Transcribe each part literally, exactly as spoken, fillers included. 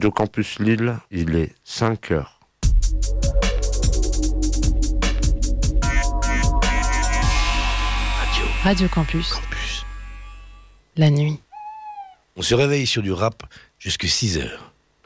Radio Campus Lille, il est cinq heures. Radio. Radio Campus. Campus. La nuit. On se réveille sur du rap jusqu'à six heures.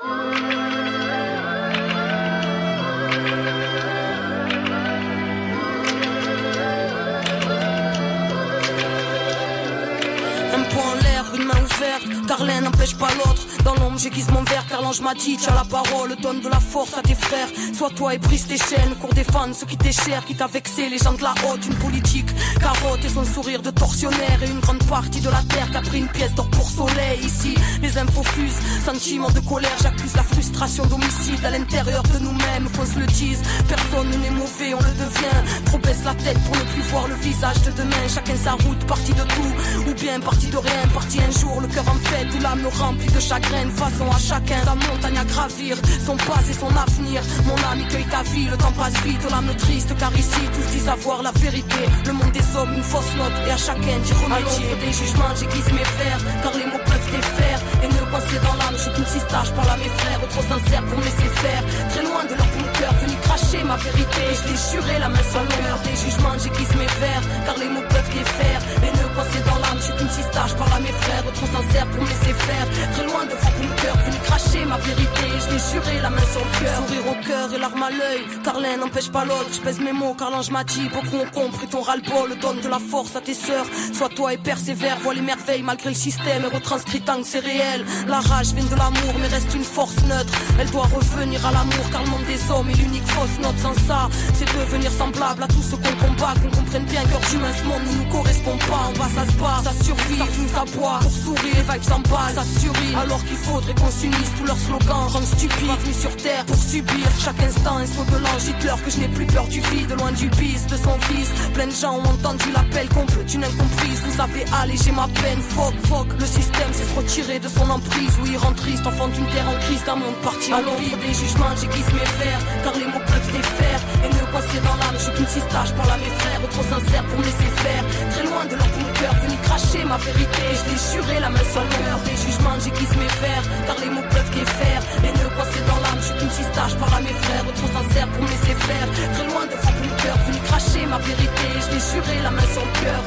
Car l'un n'empêche pas l'autre. Dans l'ombre j'aiguise mon verre car l'ange m'a dit tiens la parole, donne de la force à tes frères. Sois toi et brise tes chaînes, cours défendre ce qui t'est cher, qui t'a vexé, les gens de la haute. Une politique carotte et son sourire de tortionnaire. Et une grande partie de la terre qui a pris une pièce d'or pour soleil. Ici les infos fusent, sentiments de colère. J'accuse la frustration d'homicide à l'intérieur de nous-mêmes. Qu'on se le dise, personne n'est mauvais, on le devient. Trop baisse la tête pour ne plus voir le visage de demain. Chacun sa route, partie de tout, ou bien partie de rien, partie un jour, le cœur en fête, où l'âme remplie de chagrin. Façon à chacun sa montagne à gravir, son passé, son avenir. Mon âme cueille ta vie, le temps passe vite, l'âme triste, car ici tous disent avoir la vérité. Le monde des hommes, une fausse note, et à chacun d'y remédier. À l'ombre des jugements, j'aiguise mes vers, car les mots peuvent défaire. Et ne coincer dans l'âme, je suis une cistache, parle à mes frères, trop sincère pour me laisser faire. Très loin de leur bon cœur, venu cracher ma vérité. Je l'ai juré, la main sur le cœur des jugements, j'aiguise mes vers, car les mots peuvent défaire. Et ne coincer dans l'âme, je suis une cistache, parle à mes frères, trop sincère pour me laisser faire. Très loin de votre cœur, venu cracher ma vérité. Je l'ai juré, la main sur le cœur, sourire au cœur et larmes à l'œil. Car l'un n'empêche pas l'autre, je pèse mes mots car l'ange m'a dit. Beaucoup ont compris ton ras-le-bol, donne de la force à tes sœurs. Sois toi et persévère, vois les merveilles malgré le système. Et retranscrit tant que c'est réel. La rage vient de l'amour mais reste une force neutre. Elle doit revenir à l'amour car le monde des hommes est l'unique fausse note. Sans ça, c'est devenir semblable à tout ce qu'on combat. Qu'on comprenne bien que d'humain ce monde ne nous correspond pas. En bas ça se bat, ça survit, ça fume, ça boit. Pour sourire, les vibes s'emballent, ça surrit. Alors qu'il faudrait qu'on s'unisse, tous leurs slogans rendent stupides. Pas venu sur terre pour subir chaque instant un saut de l'ange. Dites-leur que je n'ai plus peur du vide, loin du bis de son fils. Plein de gens ont entendu l'appel complet d'une incomprise. Vous avez allégé ma peine, fuck, fuck. Le système sait se retirer de son emprise. Oui, il rend triste, enfant d'une terre en crise, d'un monde parti à l'ombre des jugements, j'aiguise mes vers, car les mots peuvent défaire. Et ne coincer dans l'âme, je suis qu'une cistache, parle à mes frères, trop sincère pour me laisser faire. Très loin de leur bon cœur, venu cracher ma vérité. Je l'ai juré, la main sur le cœur des jugements, j'aiguise mes vers, car les mots peuvent défaire. Et ne coincer dans l'âme, je suis qu'une cistache, parle à mes frères, trop sincère pour me laisser faire. Très loin de votre bon cœur, venu cracher ma vérité. Je l'ai juré, la main sur le cœur.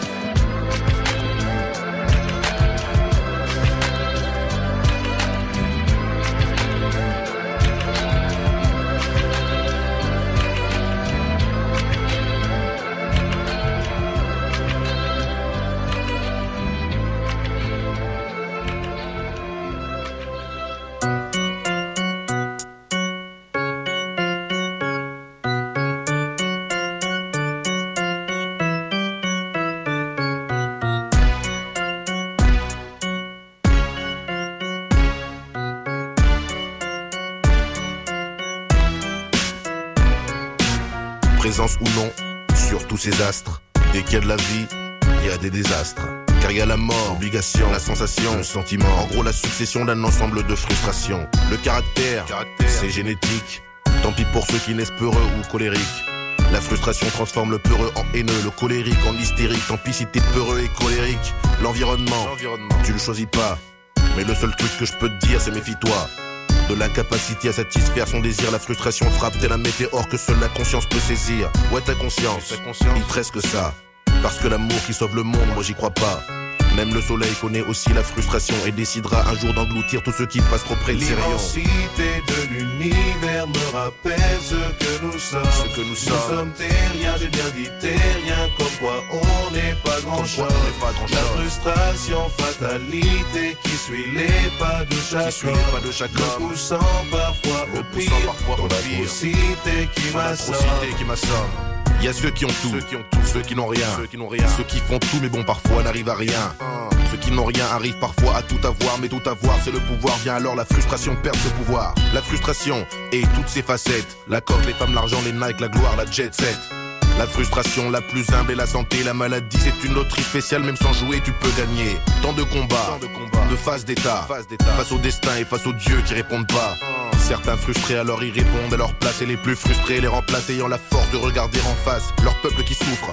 Présence ou non, sur tous ces astres. Dès qu'il y a de la vie, il y a des désastres. Car il y a la mort, l'obligation, la sensation, le sentiment. En gros la succession d'un ensemble de frustrations. Le caractère, caractère, c'est génétique. Tant pis pour ceux qui naissent peureux ou colériques. La frustration transforme le peureux en haineux, le colérique en hystérique. Tant pis si t'es peureux et colérique. L'environnement, L'environnement, tu le choisis pas. Mais le seul truc que je peux te dire c'est méfie-toi de l'incapacité à satisfaire son désir. La frustration frappe telle un météore que seule la conscience peut saisir. Ouais, ta conscience, conscience. Il reste que ça. Parce que l'amour qui sauve le monde, moi j'y crois pas. Même le soleil connaît aussi la frustration et décidera un jour d'engloutir tous ceux qui passent trop près de ses rayons. L'immensité de l'univers me rappelle ce que nous sommes. Ce que nous sommes. Nous sommes terriens, j'ai bien dit terriens, comme quoi on n'est pas grand chose. La frustration, fatalité qui suit les pas de chaque qui homme, pas de chaque homme. Le poussant parfois au pire, parfois dans au la pire. grossité qui m'assomme. qui m'assomme. Il y a ceux qui ont tout, ceux qui ont tout, ceux qui n'ont rien, ceux qui n'ont rien, ceux qui font tout mais bon parfois n'arrivent à rien. Uh. Ceux qui n'ont rien arrivent parfois à tout avoir, mais tout avoir c'est le pouvoir. Vient alors la frustration perd ce pouvoir. La frustration et toutes ses facettes. La coque, les femmes, l'argent, les Nike, la gloire, la jet set. La frustration la plus humble est la santé. La maladie c'est une loterie spéciale, même sans jouer tu peux gagner. Tant de combats, Tant de, combats. de face d'état, face d'état, face au destin et face aux dieux qui répondent pas. Uh. Certains frustrés alors ils répondent à leur place, et les plus frustrés les remplacent, ayant la force de regarder en face leur peuple qui souffre.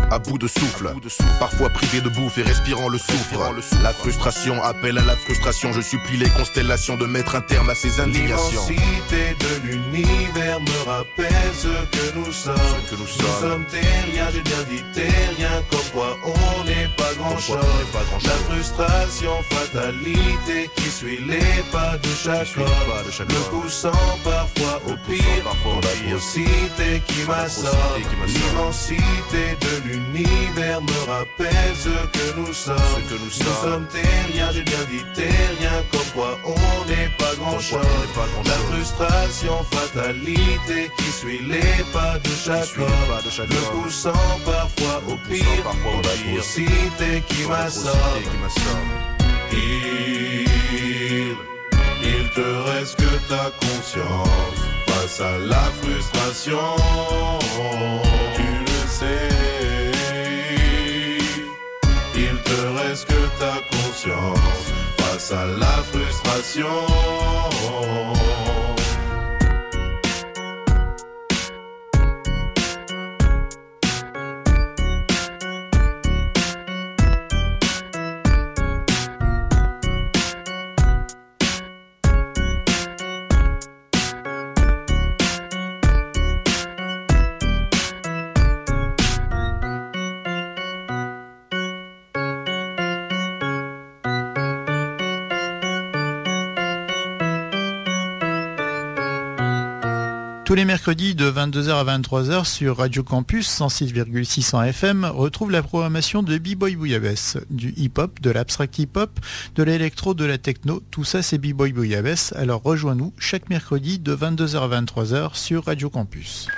à bout de souffle, parfois privé de bouffe et respirant le soufre. La frustration appelle à la frustration. Je supplie les constellations de mettre un terme à ces indignations. L'immensité de l'univers me rappelle ce que nous sommes. Ce que nous sommes. Nous sommes terriens, j'ai bien dit terriens, comme quoi on n'est pas grand-chose. La frustration, fatalité qui suit les pas de chaque homme. Le poussant parfois au pire, mon atrocité qui m'assomme. L'immensité de l'univers me rappelle ce que nous sommes. Ce que nous sommes. Nous sommes terriens, j'ai bien dit terriens, comme quoi on n'est pas grand-chose. La frustration, fatalité qui suit les pas de chaque homme. Le poussant parfois au pire, mon atrocité qui m'assomme. Il, il te reste que ta conscience face à la frustration. Tu le sais. Il te reste que ta conscience face à la frustration. Tous les mercredis de vingt-deux heures à vingt-trois heures sur Radio Campus cent six virgule six F M, retrouve la programmation de B-Boy Bouillabaisse, du hip-hop, de l'abstract hip-hop, de l'électro, de la techno, tout ça c'est B-Boy Bouillabaisse. Alors rejoins-nous chaque mercredi de vingt-deux heures à vingt-trois heures sur Radio Campus.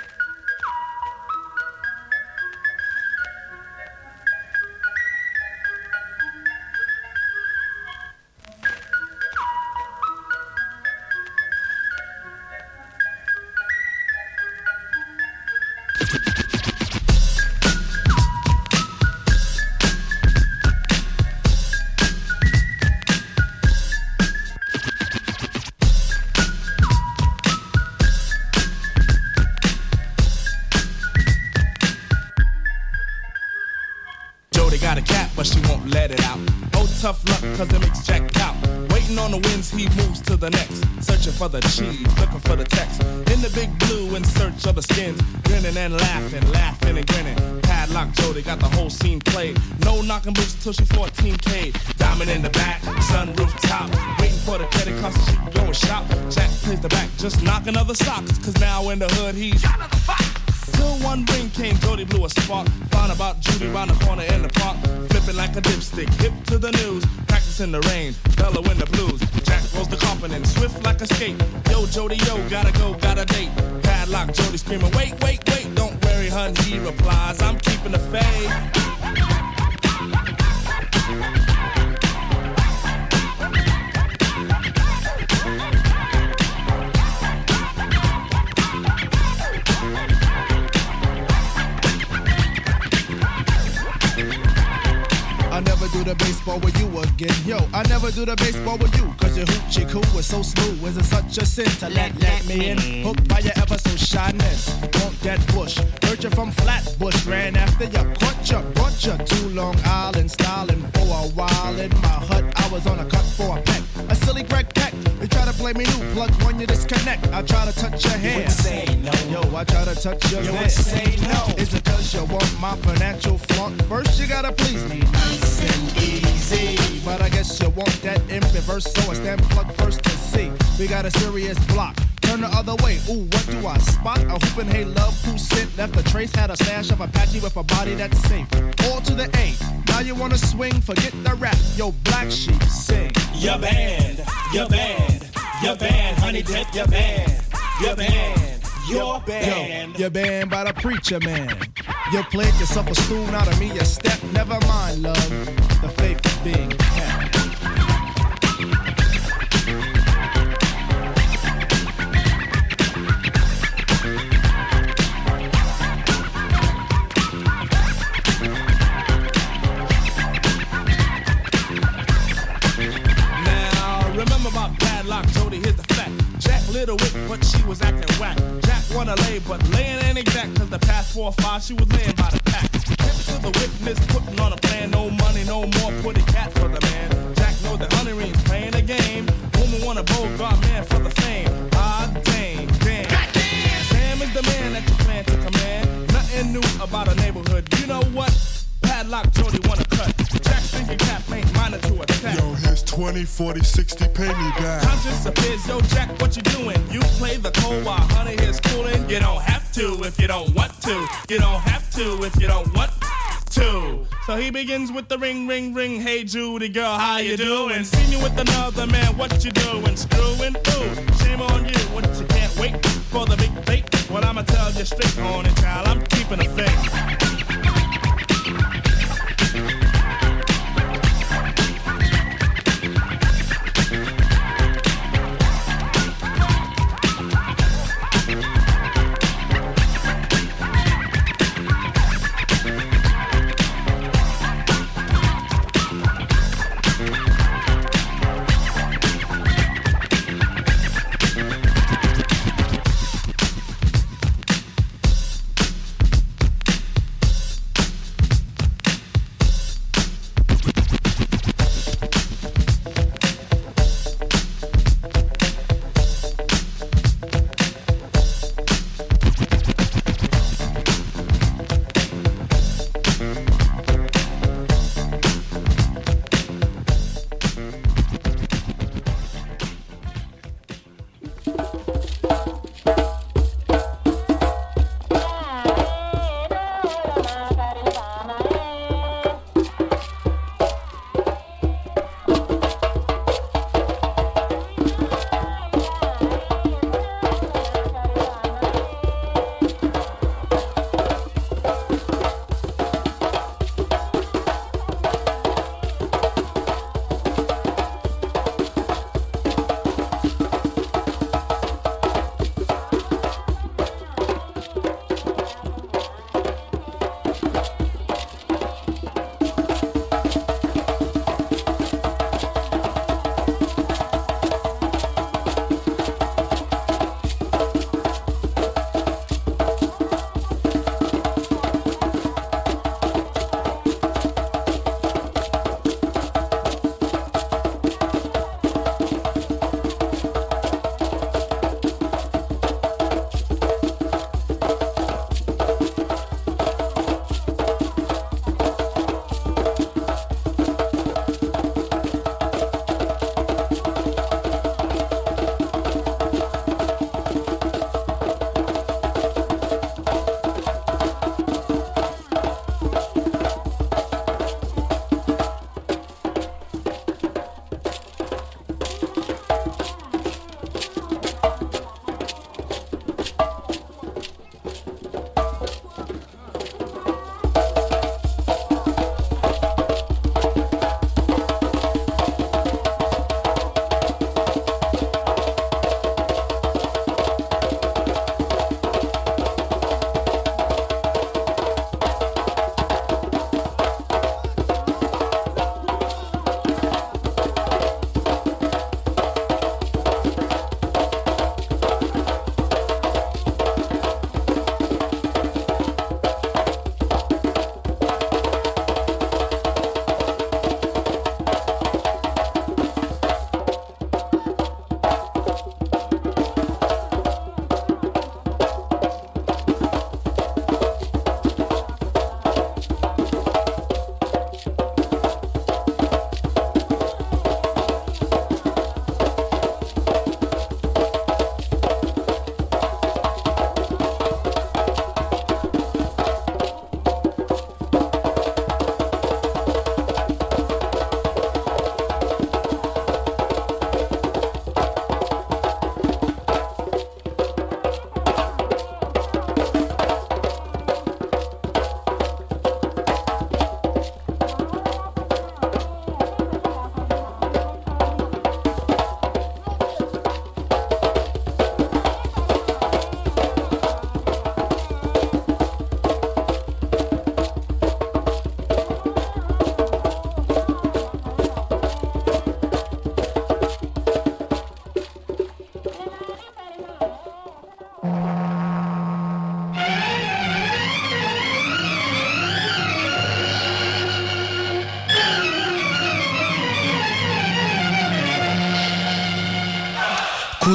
But she won't let it out. Oh, tough luck, cause it makes Jack out. Waiting on the winds, he moves to the next. Searching for the cheese, looking for the text. In the big blue, in search of the skins. Grinning and laughing, laughing and grinning. Padlock Jody got the whole scene played. No knocking boots till she's fourteen K. Diamond in the back, sunroof top. Waiting for the credit card so she can go and shop. Jack plays the back, just knocking other socks. Cause now in the hood, he's till one ring came, Jody blew a spark. Found about Judy round the corner in the park. Flipping like a dipstick, hip to the news. Practicing the rain, bellow in the blues. Jack rolls the confident, swift like a skate. Yo, Jody, yo, gotta go, got a date. Padlock, Jody screaming, wait, wait, wait. Don't worry, hun, he replies, I'm keeping the faith. I never do the baseball with you again. Yo, I never do the baseball with you. Cause your hoochie coo is so smooth. Is it such a sin to let, let me in? Hooked by your ever so shyness. Won't get bush. Heard you from Flatbush. Ran after you, caught you, brought you to Long Island. Styling for a while in my hut. I was on a cut for a peck. A silly Greg Peck. You try to play me new. Plug when you disconnect. I try to touch your hand. You would say no. Yo, I try to touch your hand. You would say no. Is it cause you want my financial flunk? First you gotta please me. Nice and easy. But I guess you want that in reverse, so I stand plug first to see. We got a serious block. Turn the other way. Ooh, what do I spot? A hoopin' hey love who sent, left a trace, had a stash of Apache with a body that's safe. All to the A. Now you wanna swing, forget the rap. Yo, Black Sheep, sing. Your band, your band, your band, honey dip, your band, your band, your band. Yo, your band by the preacher man. You played yourself a stool, out of me a step. Never mind, love, the faith is being kept. Jody, here's the fact. Jack little wit, but she was acting whack. Jack wanna lay, but laying ain't exact. Cause the past four or five, she was laying by the pack. Hip to the witness, putting on a plan. No money, no more, put a cat for the man. Jack knows that honey rings playing a game. Woman want a Bogart man for the fame. Ah, dang, damn. Sam is the man that you plan to command. Nothing new about a neighborhood. You know what? Padlock Jody wanna cut. Jack's thinking cap ain't minor to attack. Yo, here's twenty, forty, sixty, pay me back. Conscience appears, yo Jack, what you doing? You play the cold while honey is cooling. You don't have to if you don't want to. You don't have to if you don't want to. So he begins with the ring, ring, ring. Hey Judy girl, how you doing? Seen you with another man, what you doing? Screwing? Ooh, shame on you. What you can't wait for the big date? Well, I'ma tell you straight on it, child. I'm keeping a fake.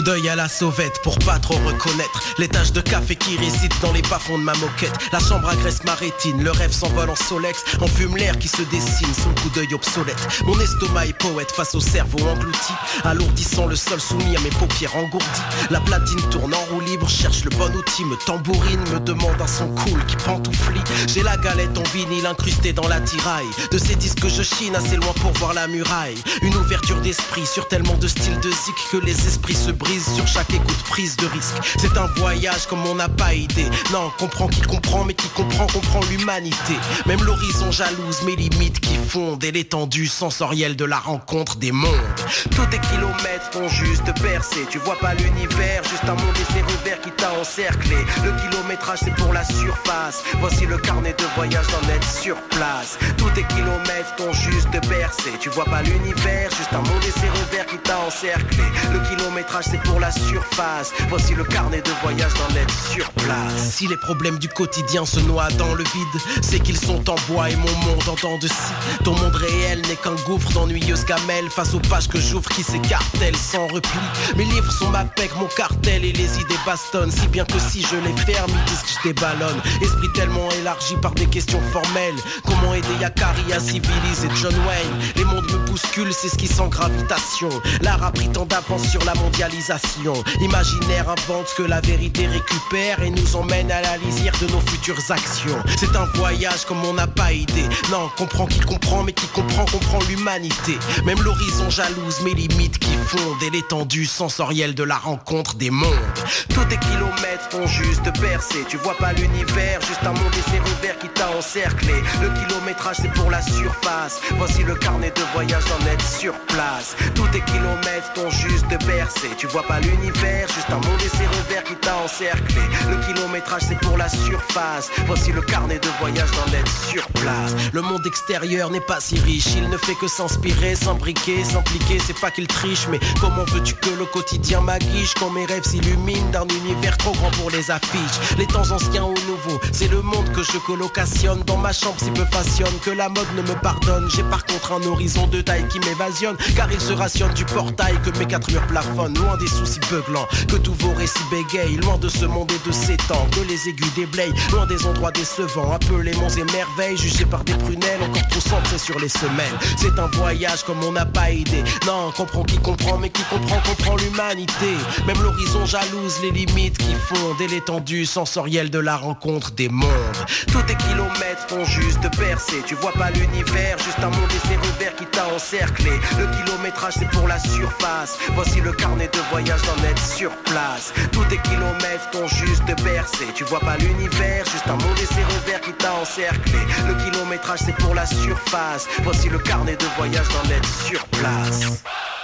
d'œil à la sauvette pour pas trop reconnaître les taches de café qui résident dans les bas-fonds de ma moquette. La chambre agresse ma rétine, le rêve s'envole en solex. On fume l'air qui se dessine, son coup d'œil obsolète. Mon estomac est poète face au cerveau englouti, alourdissant le sol soumis à mes paupières engourdies. La platine tourne en roue libre, cherche le bon outil, me tambourine, me demande un son cool qui pantouflie. J'ai la galette en vinyle incrustée dans la tiraille de ces disques que je chine assez loin pour voir la muraille. Une ouverture d'esprit sur tellement de styles de zik que les esprits se brisent sur chaque écoute prise de risque. C'est un voyage comme on n'a pas idée. Non, comprend qui comprend, mais qui comprend comprend l'humanité. Même l'horizon jalouse, mes limites qui fondent et l'étendue sensorielle de la rencontre des mondes. Tous tes kilomètres t'ont juste percé. Tu vois pas l'univers, juste un monde et ses revers qui t'a encerclé. Le kilométrage c'est pour la surface. Voici le carnet de voyage d'en être sur place. Tous tes kilomètres t'ont juste bercé. Tu vois pas l'univers, juste un monde et ses revers qui t'a encerclé. Le kilométrage c'est pour la surface. Voici le carnet de voyage d'en être sur place. Si les problèmes du quotidien se noient dans le vide, c'est qu'ils sont en bois et mon monde en dents de scie. Ton monde réel n'est qu'un gouffre d'ennuyeuses gamelles face aux pages que j'ouvre qui s'écartèlent sans repli. Mes livres sont ma pec, mon cartel et les idées bastonnent. Si bien que si je les ferme, ils disent que je déballonne. Esprit tellement élargi par des questions formelles. Comment aider Yakari à civiliser John Wayne? Les mondes me bousculent, c'est ce qui sent gravitation. L'art a pris tant d'avance sur la mondialisation. Imaginaire invente que la vérité récupère et nous emmène à la lisière de nos futures actions. C'est un voyage comme on n'a pas idée. Non, comprend qui comprend, mais qui comprend comprend l'humanité. Même l'horizon jalouse, mes limites qui fondent et l'étendue sensorielle de la rencontre des mondes. Tous tes kilomètres t'ont juste percé. Tu vois pas l'univers, juste un monde et ses revers qui t'a encerclé. Le kilométrage c'est pour la surface. Voici le carnet de voyage d'en être sur place. Tous tes kilomètres t'ont juste percé. Tu vois pas l'univers, juste un monde et ses revers qui t'a encerclé. Le kilométrage c'est pour la surface. Voici le carnet de voyage d'en être sur place. Le monde extérieur n'est pas si riche. Il ne fait que s'inspirer, s'imbriquer, s'impliquer. C'est pas qu'il triche, mais comment veux-tu que le quotidien m'aguiche quand mes rêves s'illuminent d'un univers trop grand pour les affiches. Les temps anciens ou nouveaux, c'est le monde que je colocationne. Dans ma chambre si peu passionne que la mode ne me pardonne. J'ai par contre un horizon de taille qui m'évasionne, car il se rationne du portail que mes quatre murs plafonnent. Loin des soucis beuglants, que tous vos récits bégayent. Loin de ce monde et de ces temps, que les aigus déblayent. Loin des endroits décevants, appelés monts et merveilles. Jugés par des prunelles, encore trop centrés sur les semelles. C'est un voyage comme on n'a pas idée. Non, comprend qui comprend, mais qui comprend comprend l'humanité. Même l'horizon jalouse, les limites qui fondent et l'étendue sensorielle de la rencontre des mondes. Tous tes kilomètres t'ont juste percé. Tu vois pas l'univers, juste un monde et ses revers qui t'a encerclé. Le kilométrage c'est pour la surface. Voici le carnet de voyage d'en être sur place. Tous tes kilomètres t'ont juste bercé. Tu vois pas l'univers, juste un monde et ses revers qui t'a encerclé. Le kilométrage c'est pour la surface. Voici le carnet de voyage d'en être sur place.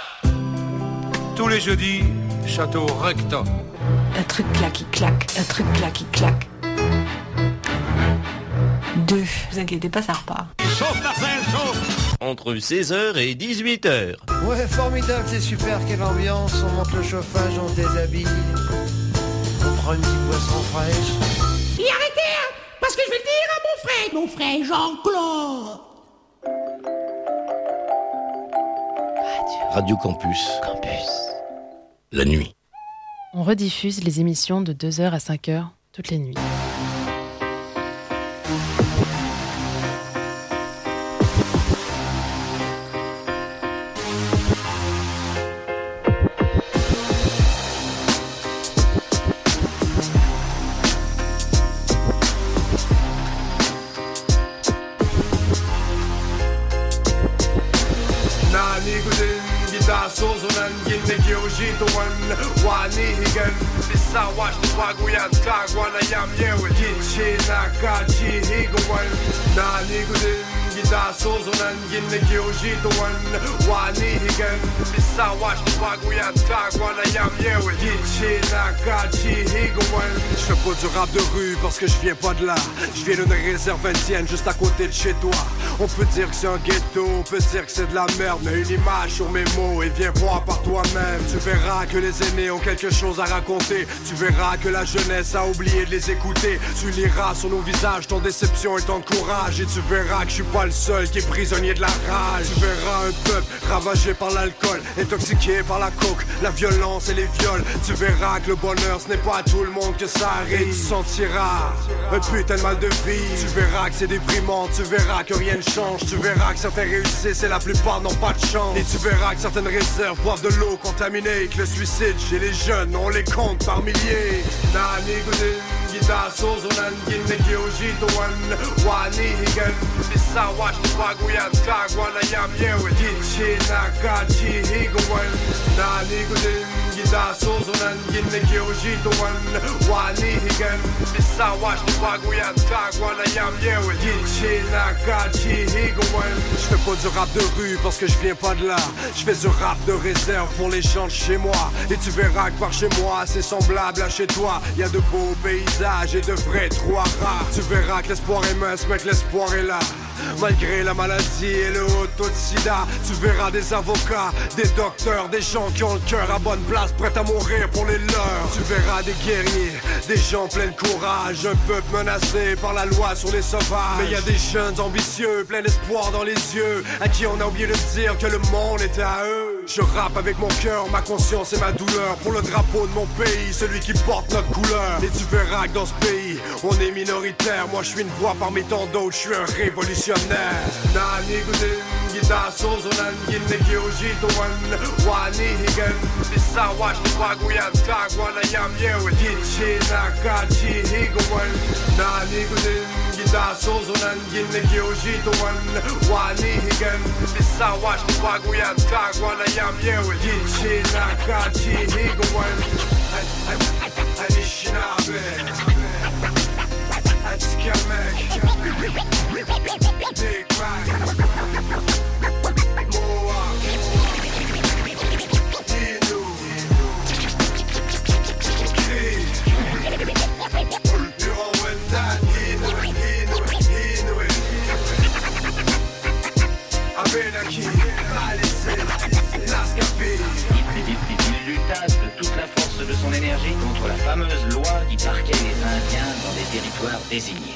Tous les jeudis, Château Recto. Un truc là qui claque, un truc là qui claque. Deux. Vous inquiétez pas, ça repart. Chauffe Marcel, chauffe. Entre seize heures et dix-huit heures. Ouais, formidable, c'est super, quelle ambiance. On monte le chauffage, on se déshabille. On prend une petite boisson fraîche. Et arrêtez, hein, parce que je vais le dire à mon frère, mon frère Jean-Claude. Radio Campus. Campus. La nuit. On rediffuse les émissions de deux heures à cinq heures toutes les nuits. Wanihigan Bisawash ni Waguyan Tagwana Yam Yewe Gichi Nakachi Higawan Nani Gudin Gita Sozo Nangin Nekyoji Towan Wanihigan Bisawash ni Waguyan Tagwana Yam Yewe Gichi Nakachi Higawan Je fais pas du rap de rue parce que je viens pas de là. Je viens d'une réserve indienne juste à côté de chez toi. On peut dire que c'est un ghetto, on peut dire que c'est de la merde, mais une image sur mes mots et viens voir par toi-même. Tu verras que les aînés ont quelque chose à raconter. Tu verras que la jeunesse a oublié de les écouter. Tu liras sur nos visages ton déception et ton courage. Et tu verras que je suis pas le seul qui est prisonnier de la rage. Tu verras un peuple ravagé par l'alcool, intoxiqué par la coke, la violence et les viols. Tu verras que le bonheur ce n'est pas à tout le monde que ça arrive. Et tu sentiras un putain de mal de vie. Tu verras que c'est déprimant, tu verras que rien ne change. Tu verras que certains réussissent et la plupart n'ont pas de chance. Et tu verras que certaines réserves boivent de l'eau contaminée. Que le suicide chez les jeunes, on les compte par milliers. Nani gudin, gita sozonan, ginneki ojitoan, wani higan, bisa wash waguyan, kagwana yam yewe, gichi nakachi higawan. Nani gudin, gita sozonan, gineki ojitoan, wani higan, bisa wash waguyan, kagwana yam yewe, gichi nakachi higawan. Je fais pas du rap de rue parce que je viens pas de là. Je fais du rap de réserve pour les gens de chez moi. Et tu verras que par chez moi c'est semblable à chez toi. Y'a de beaux paysages et de vrais trous à rats. Tu verras que l'espoir est mince mais que l'espoir est là. Malgré la maladie et le haut taux de sida. Tu verras des avocats, des docteurs, des gens qui ont le cœur à bonne place, prêts à mourir pour les leurs. Tu verras des guerriers, des gens pleins de courage. Un peuple menacé par la loi sur les sauvages. Mais y a des jeunes ambitieux, pleins d'espoir dans les yeux, à qui on a oublié de dire que le monde était à eux. Je rappe avec mon cœur, ma conscience et ma douleur, pour le drapeau de mon pays, celui qui porte notre couleur. Et tu verras que dans ce pays, on est minoritaire. Moi je suis une voix parmi tant d'autres, je suis un révolutionnaire. Nani gudin, gita sozonan, gineki ojitoan, wani higan, bisa wash waguyan, kagwana yam yewe, gichi nakachi higawan. Nani gudin, gita sozonan, gineki ojitoan, wani higan, bisa wash waguyan, kagwana yam yewe, gichi nakachi higawan. Anishinaabe, Atikamek, Big Rock, Mohawk, Inu, Kid, you're all with that, Inu, Inu, Inu, Abenaki, Alice, Lascapé. Il lutta de toute la force de son énergie contre la fameuse loi qui parquait les Indiens dans des territoires désignés.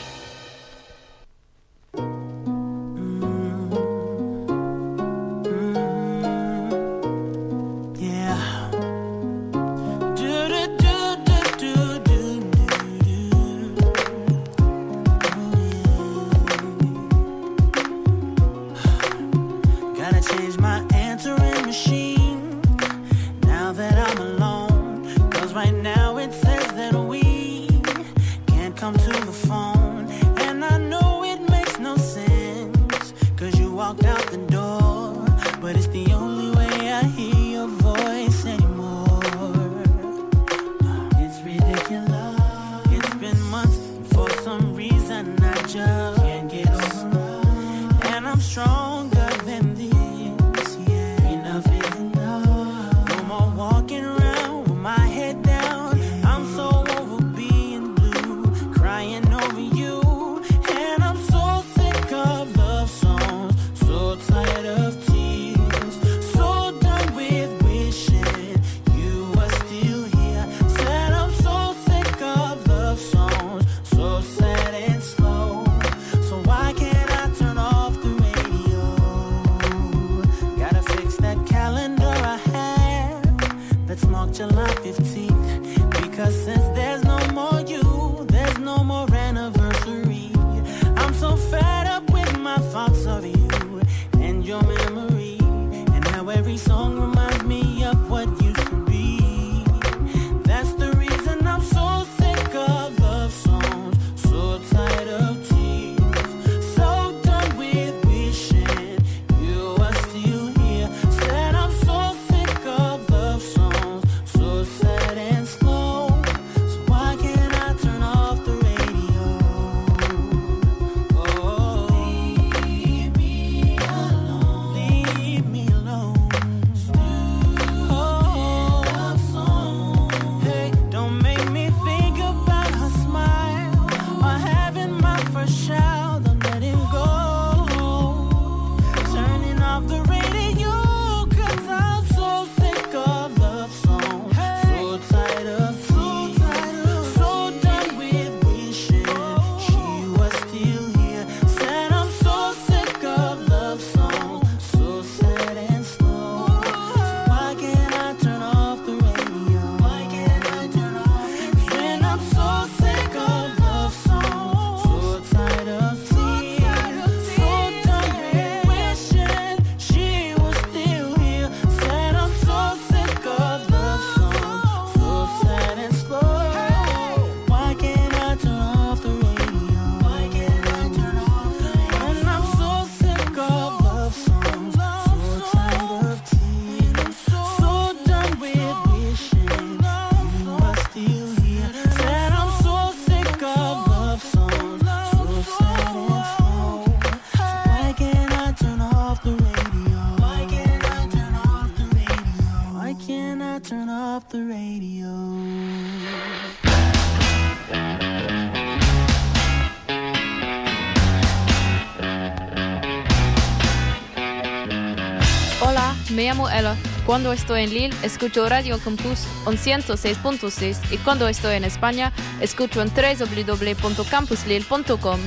me llamo Ella. Cuando estoy en Lille, escucho Radio Campus en ciento seis punto seis y cuando estoy en España, escucho en doble u doble u doble u punto campus lille punto com.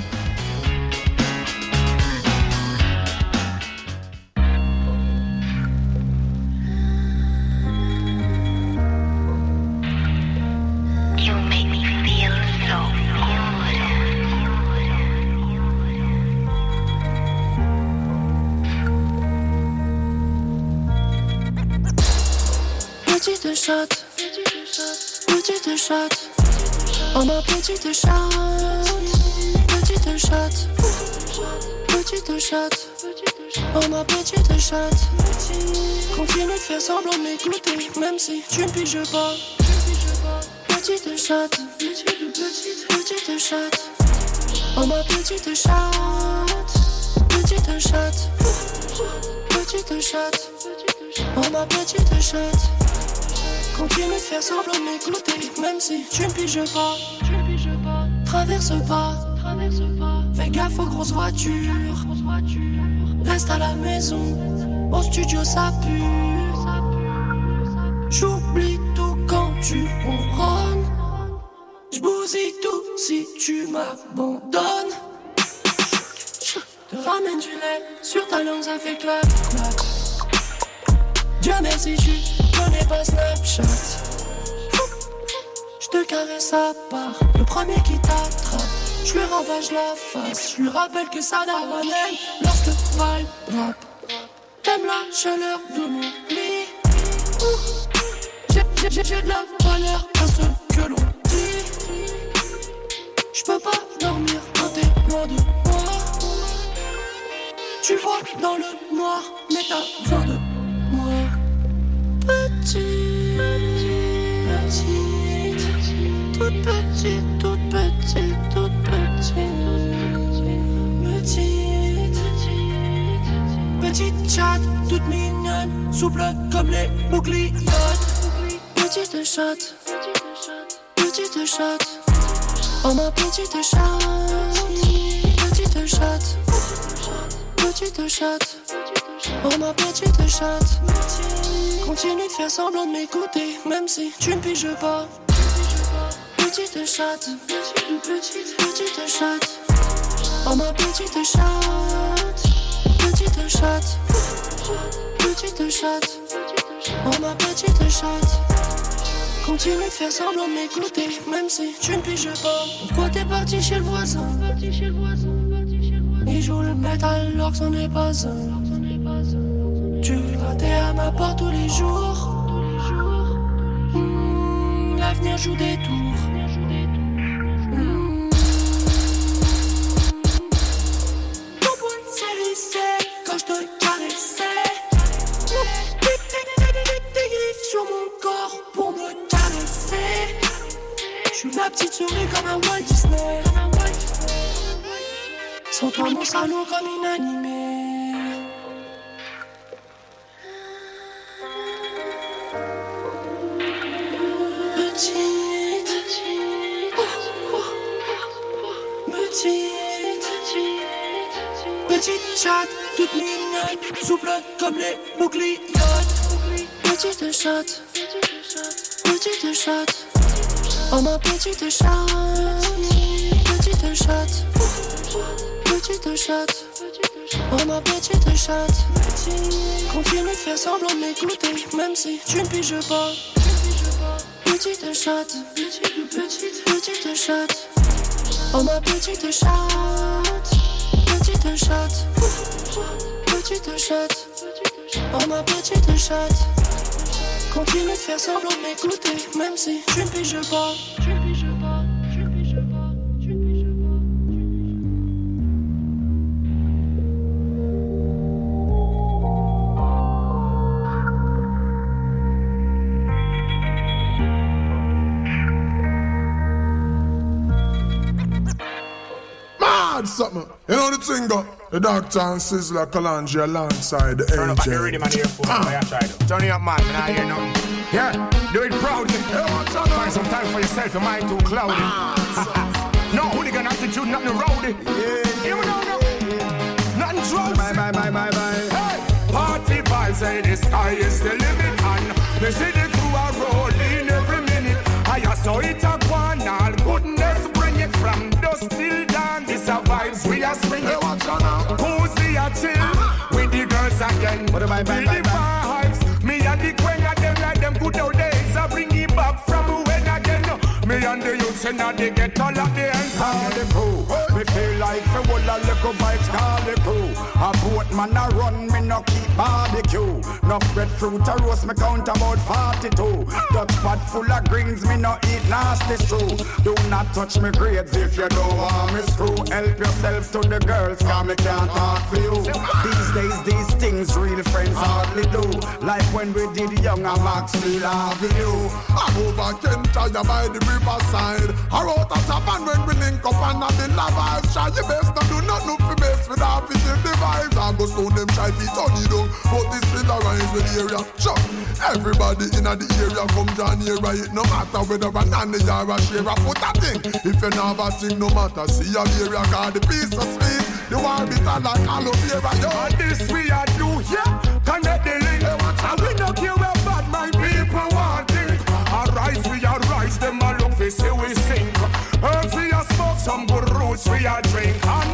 Petite chatte, petite chatte, oh ma petite chatte, petite chatte, petite chatte, oh ma petite chatte. Continue de faire semblant de m'écouter, même si tu ne piges pas. Petite chatte, petite, petite, petite chatte, oh ma petite chatte, petite chatte, petite chatte, oh ma petite chatte. Continue de faire semblant de m'écouter, même si tu ne piges pas. Traverse pas, fais gaffe aux grosses voitures. Reste à la maison, au studio ça pue. J'oublie tout quand tu ronronnes. J'bousille tout si tu m'abandonnes. Te ramène du lait, sur ta langue ça fait clac clac. Dieu merci je connais pas Snapchat. J'te caresse à part, le premier qui t'attrape. J'lui ravage la face, j'lui rappelle que ça daronne aime lorsque Val rappe. T'aimes la chaleur de mon lit. J'ai, j'ai, j'ai de la valeur à ce que l'on dit. J'peux pas dormir quand t'es loin de moi. Tu vois dans le noir, mais t'as besoin de moi. Petite, petite, toute petite, toute petite, toute petite, petite, petite chatte, toute mignonne, souple comme les boucliottes. Petite chatte, petite chatte, oh ma petite chatte, petite chatte, petite chatte, oh ma petite chatte. Continue de faire semblant de m'écouter, même si tu ne piges pas. Petite chatte, petite, petite, petite chatte, oh ma petite chatte, petite chatte, petite chatte, oh ma petite chatte. Continue de faire semblant de m'écouter, même si tu ne piges pas. Pourquoi t'es parti chez le voisin? Il joue le métal alors que c'en est pas un. Tu grattais à ma porte tous les jours. Mmh, l'avenir joue des tours. Mmh. Ton poing s'érissait quand je te caressais. Tes griffes sur mon corps pour me caresser. Je suis la petite souris comme un Walt Disney. Sans toi mon salon comme inanimé. Petite, petite, petite chatte, toute mignonne, souple comme les boucliottes. Petite chatte, petite chatte, oh ma petite chatte, petite chatte, petite chatte, oh ma petite chatte. Continue de faire semblant de m'écouter, même si tu ne piges pas. Petite chatte, petite, petite, petite chatte, oh ma petite chatte, petite chatte, petite chatte, oh ma petite chatte. Continue de faire semblant de m'écouter, même si tu ne piges pas. Something. You know the thing go? The Doctor and Sizzler Kalanji alongside the Turn A J. up on the rhythm and the earphone. Ah. Try to. Turn it up, man. I don't hear nothing. Yeah, do it proudly. Yeah, find some time for yourself. Your mind too cloudy. Ah, no hooligan attitude, nothing rowdy. Yeah. You know, no. Nothing drugs. Bye, bye, bye, bye, bye. Hey, party vibes, say this. sky is the limit. And me see the crew are rolling every minute. I saw it a go on, all goodness bring it from dusk till dawn. This a vibes we are swinging. Cozy a chill with the girls again. With the vibes, me and the queen of them like them good old days. I bring it back from when again. Me and the youths and they get all of the hands. Call the crew, me feel like the whole of little vibes. Call the crew, a boat man a run, me no keep barbecue. Enough breadfruit a roast, me count about forty-two. Dutch pot full of greens, me no eat nasty stew. Do not touch me grades if you don't want me screw. Help yourself to the girls, cause me can't talk for you. These days these things real friends hardly do. Like when we did young and Maxwell Avenue. I'm over Kentire by the riverside. I wrote a top and when we link up and have the lava. Try your best, no do not look for best without fitting the vibes. I go stone them try to turn it down, but this still arise with the area. Sure, everybody in the area come down here, right? No matter whether a nanny or a share a put a thing. If you never think, no matter, see a area, cause the piece of sweet. You want bitter like aloe vera, yo. And this we are do, yeah, connect the link. And we no care where bad my people want think. Arise, we arise, them a look for see we sink. Earth we a smoke, some good roots we a drink. And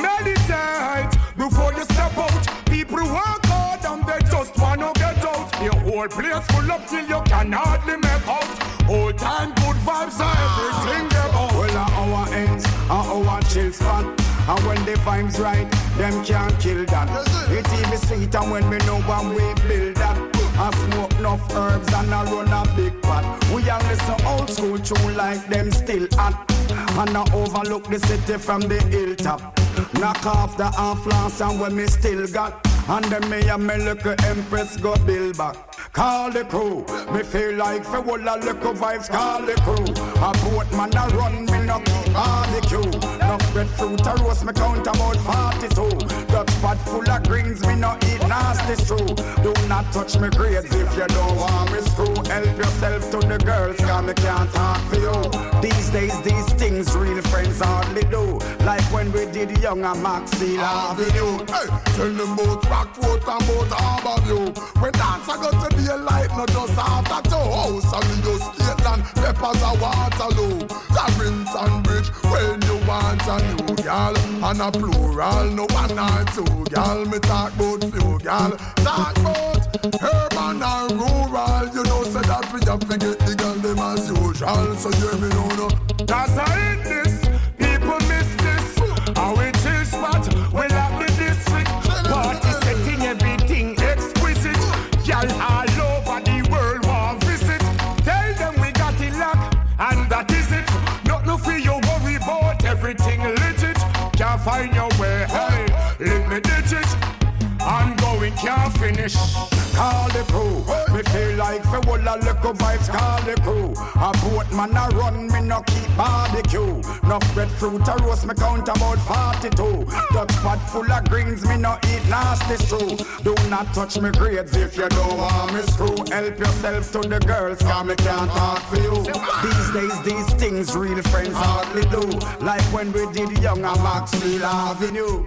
meditate before you step out. People work hard and they just wanna get out. The whole place full up till you can hardly make out. All time good vibes are everything about. Well, our ends are our chill spot. And when the vibes right, them can't kill that. It even sweet and when we know when we build that. I smoke enough herbs and I run a big pot. We are listen old school tune like them still hot. And I overlook the city from the hilltop. Knock off the half lance and when me still got. And then me and me little empress go build back. Call the crew, me feel like for all the little vibes. Call the crew, a boat man a run, me no keep barbecue. Enough breadfruit a roast, me count about forty-two. Dutch pot full of greens, me no eat nasty stew. Do not touch me grades if you don't want me screw. Help yourself to the girls, cause me can't talk for you. These days these things real friends hardly do. Like when we did young and Maxwell Avenue. Hey, tell them about Rockford and about Harborview. When dance I go to the light, not just after two house. And we just Skateland, Peppers and Waterloo. Tarrington Bridge, when you want a new gal. And a plural, no one or two gal. Me talk about few gal. Talk about urban and rural. You know, say that we have to get the gal them as usual. So hear me now, no. That's how it is. People miss this. How it is, but we love the district. Party setting, everything exquisite. Y'all all over the world want visit. Tell them we got it locked, and that is it. Nothing for you worry about, everything legit. Can't find your way, hey, lick me digit. Ongoing, can't finish. Call the crew, me feel like for all the little vibes. Call the crew, a boat man a run, me no keep barbecue. Enough breadfruit a roast, me count about forty-two. Dutch pot full of greens, me no eat nasty stew. Do not touch me grades if you don't want me screw. Help yourself to the girls, cause me can't talk for you. These days these things real friends hardly do. Like when we did young and Maxwell Avenue.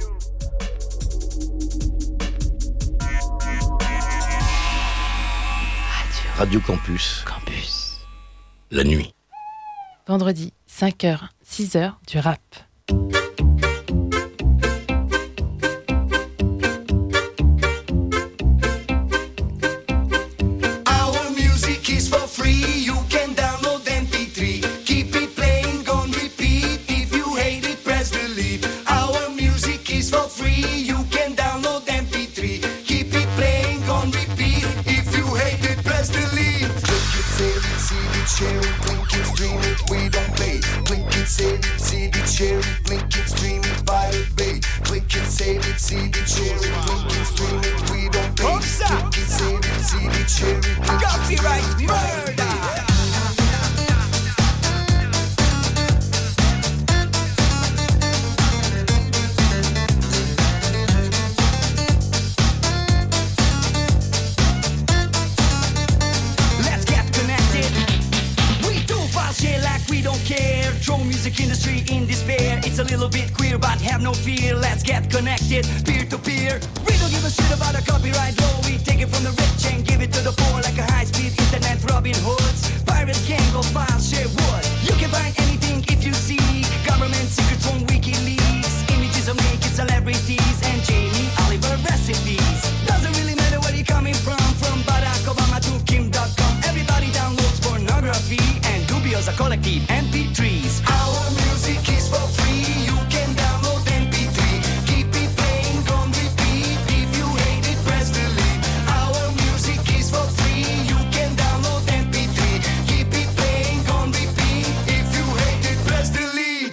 Radio Campus. Campus. La nuit. Vendredi, cinq heures, six heures, du rap. Our music is for free. You can download M P three. Keep it playing, on repeat. If you hate it, press delete. Our music is for free. You can download M P three. Keep it playing, on repeat. If you hate it, press delete. Click it, save it, see it, share it, link it, stream it. We don't play. Click it, save it, see it, share it, link it, stream it, Pirate Bay. Click it, save it, see it, share it, link it, stream it. We don't play. Click it, save it, see it, share it, link it, Copyright murder. Let's get connected. We do fast shit like we we don't care. Throw music industry in despair. It's a little bit queer, but have no fear. Let's get connected, peer to peer. We don't give a shit about a copyright law. We take it from the rich and give it to the poor like a high-speed internet Robin Hoods. Pirate gang go file, share wood. You can find anything if you seek. Government secrets from WikiLeaks. Images of naked celebrities and Jamie Oliver recipes. Doesn't really matter where you're coming from. From Barack Obama to Kim dot com. Everybody downloads pornography and dubious a collective M P threes. Our music is for free. You can download M P three. Keep it playing on repeat. If you hate it, press delete. Our music is for free. You can download M P three. Keep it playing on repeat. If you hate it, press delete.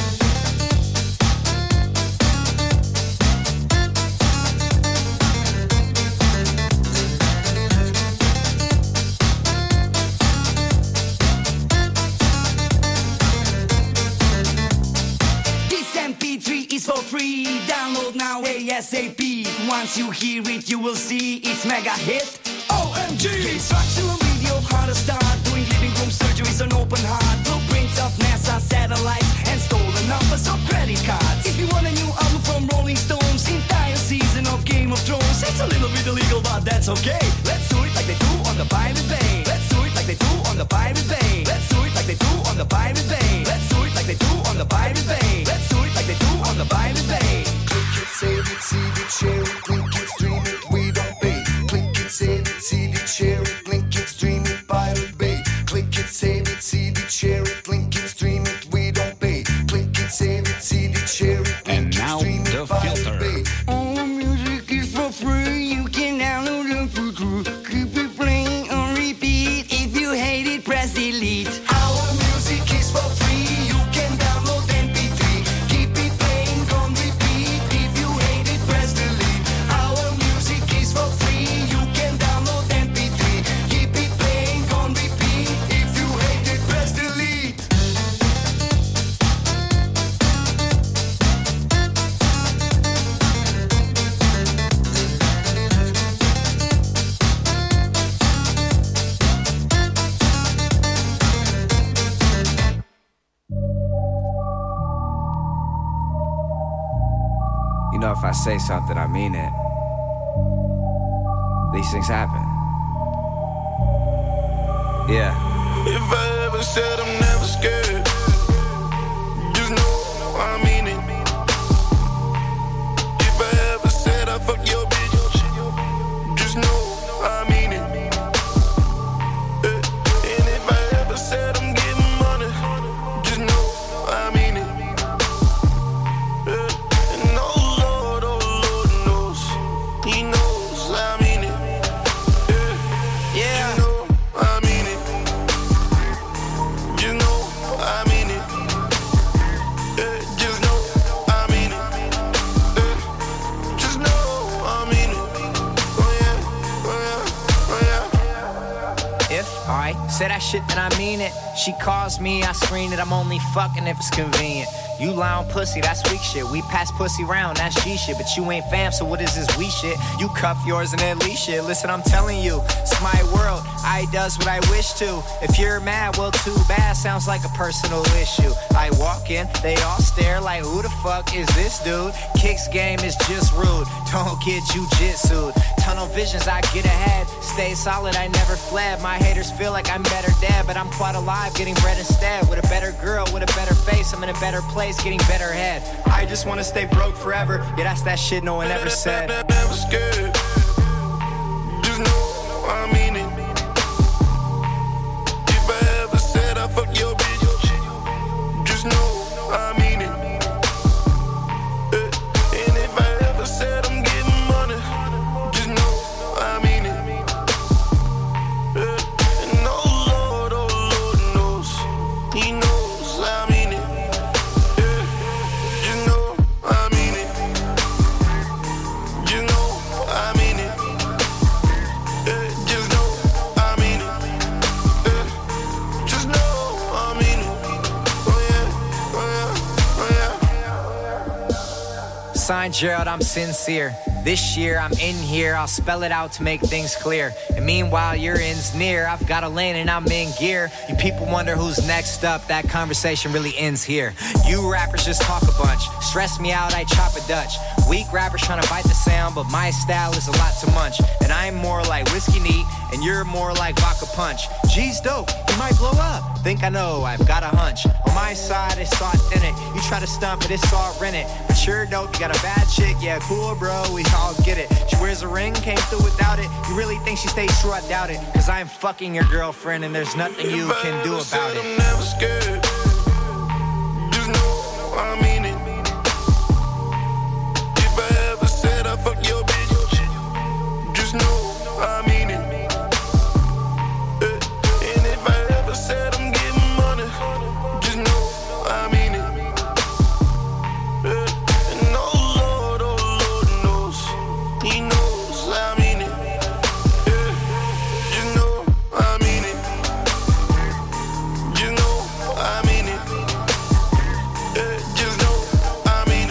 This M P three is for free. Download now ASAP. Once you hear it, you will see it's mega hit. O M G! Structural video, how to start. Doing living room surgeries on open heart. Blueprints of NASA satellites and stolen numbers of credit cards. If you want a new album from Rolling Stones, entire season of Game of Thrones. It's a little bit illegal, but that's okay. Let's do it like they do on the Pirate Bay. Let's do it like they do on the Pirate Bay. Let's do it like they do on the Pirate Bay. Let's do it like they do on the Pirate Bay. Let's do it like they do on the Pirate Bay. Click it, save it, see it, share it, link it, stream it, we don't pay. Click it, save it, see it, share it, link it, stream it, Pirate Bay. Click it, save it, see it, share it, link it, stream it, we don't pay. Click it, save it, see it, share it, link it, stream it, Pirate Bay. All music is for free, you can download it for free. Keep it playing on repeat, if you hate it, press delete. Our music is for free, you can download M P three. Keep it playing on repeat, if you hate it, press delete. Our music is for free, you can download M P three. Keep it playing on repeat, if you hate it, press delete. You know, if I say something, I mean it. These things happen. Yeah. If I ever said I'm never scared, just know I mean it. If I ever said I fuck your bitch, just know I mean it. Eh, And if I ever said I'm getting money, just know I mean it. Eh, And oh Lord, oh Lord knows, He knows I mean it. Eh, Yeah. You know I mean it. You know I mean it. Eh, Just know I mean it. Eh, Just know I mean it. Oh yeah, oh yeah, oh yeah. If I say that shit, then I mean it. She calls me, I screen it. I'm only fucking if it's convenient. You lie on pussy, that's weak shit. We pass pussy round, that's G shit. But you ain't fam, so what is this we shit? You cuff yours and then leash shit. Listen, I'm telling you, it's my world. I does what I wish to. If you're mad, well, too bad. Sounds like a personal issue. I walk in, they all stare like, who the fuck is this dude? Kicks game is just rude. Don't get jujitsu'd. Tunnel visions, I get ahead. Stay solid, I never fled. My haters feel like I'm better dead, but I'm quite alive, getting bread instead. With a better girl, with a better face, I'm in a better place, getting better head. I just wanna stay broke forever. Yeah, that's that shit no one ever said. Never scared. Just know I mean it. If I ever said I fuck your bitch, just know I mean it. Eh, And if I ever said I'm getting money, just know I mean it. Eh, And oh Lord, oh Lord knows, He knows I mean it. Eh, Just know I mean it. Just know I mean it. Eh, Just know I mean it. Eh, Just know I mean it. Oh yeah, oh yeah, oh yeah. Signed Gerald, I'm sincere. This year I'm in here, I'll spell it out to make things clear. And meanwhile your end's near, I've got a lane and I'm in gear. You people wonder who's next up, that conversation really ends here. You rappers just talk a bunch, stress me out, I chop a Dutch. Weak rappers trying to bite the sound, but my style is a lot to munch. And I'm more like whiskey neat, and you're more like vodka punch. G's dope, you might blow up. Think I know, I've got a hunch. On my side, it's all authentic. You try to stump it, it's all rented. But you're dope, you got a bad chick, yeah, cool, bro, we all get it. She wears a ring, came through without it. You really think she stays true? I doubt it. Cause I'm fucking your girlfriend, and there's nothing you can do about it. I'm never scared. Just know I mean it. If I ever said I fuck your bitch, just know I mean it. And if I ever said I'm getting money, just know I mean it. And oh Lord, oh Lord knows, He knows I mean it. Just know I mean it. Just know I mean it. Just know I mean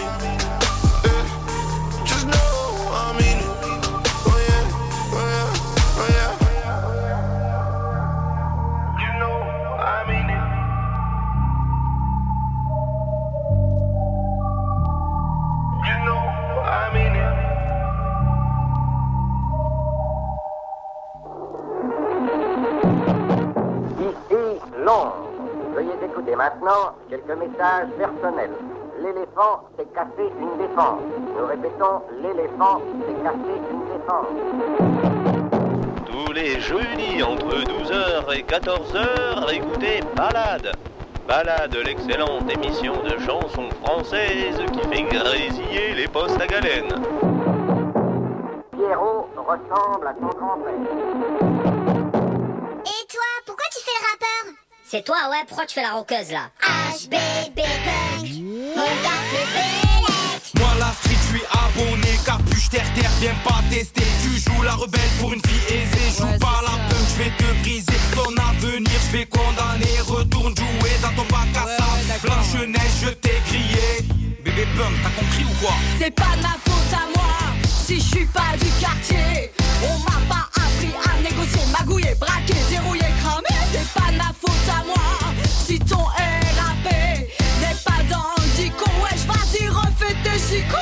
it. Just know I mean it. Oh yeah, oh yeah, oh yeah. You know I mean it. You know I mean it. Ici Londres. Veuillez écouter maintenant quelques messages personnels. L'éléphant s'est cassé une défense. Nous répétons, l'éléphant s'est cassé une défense. Tous les jeudis entre douze heures et quatorze heures, écoutez Balade. Balade, l'excellente émission de chansons françaises qui fait grésiller les postes à galène. Pierrot ressemble à son grand-père. Et toi, pourquoi tu fais le rappeur? C'est toi, ouais, pourquoi tu fais la roqueuse là? H B B Punk, mon gars fait Bélec. Moi la street, je suis abonné, capuche terre terre, viens pas tester. Tu joues la rebelle pour une fille aisée, joue ouais, pas la punk, je vais te briser. Ton avenir, je vais condamner, retourne jouer dans ton bac à sable. Ouais, Blanche-Neige, je t'ai grillé. Bébé punk, t'as compris ou quoi? C'est pas de ma faute à moi, si je suis pas du quartier. On m'a pas appris à négocier, magouiller, braquer, dérouiller, cramer. C'est pas de ma faute à moi, si ton R A P n'est pas dans le dico. Wesh, vas-y, refais tes chicots.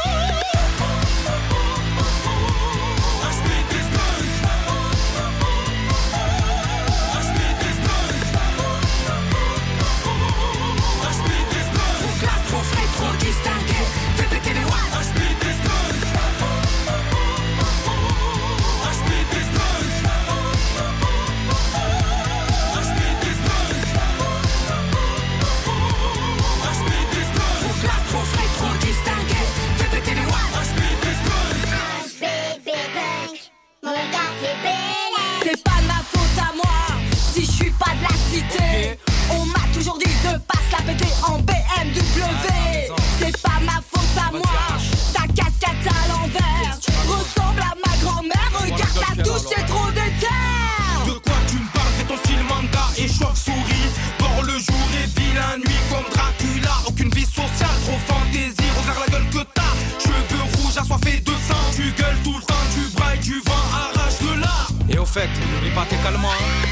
C'est pas de ma faute à moi, si je suis pas de la cité. On m'a toujours dit de pas se la péter en B M W. C'est pas ma faute à moi, ta casquette à l'envers ressemble à ma grand-mère, regarde la touche, c'est trop d'éther. De quoi tu me parles, fais ton style manga et chauve-souris. Bord le jour et vilain nuit comme Dracula. Aucune vie sociale, trop fantaisie. Regarde la gueule que t'as, cheveux rouges assoiffés de sang. Tu gueules tout le temps, tu brailles du vent, arrache de là. Et au fait, n'oublie pas tes calmants.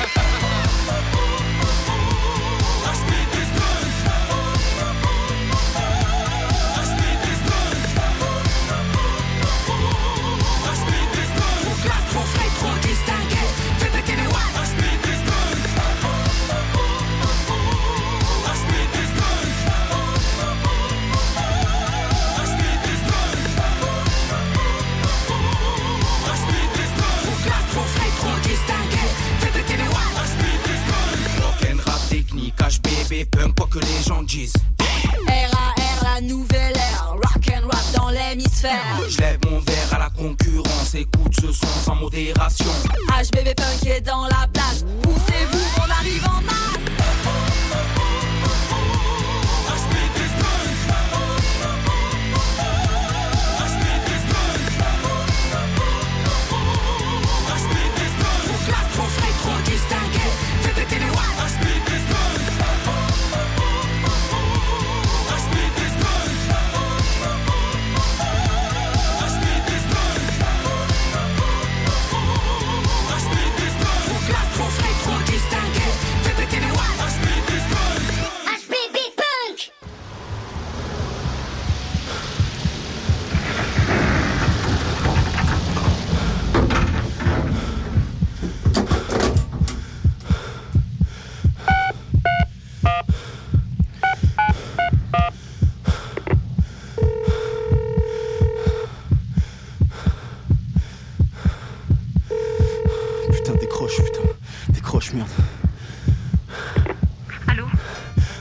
H B B punk, quoi que les gens disent. R A R, la nouvelle ère, rock and rap dans l'hémisphère. Je lève mon verre à la concurrence, écoute ce son sans modération. H B B punk est dans la place, poussez-vous, on arrive en masse.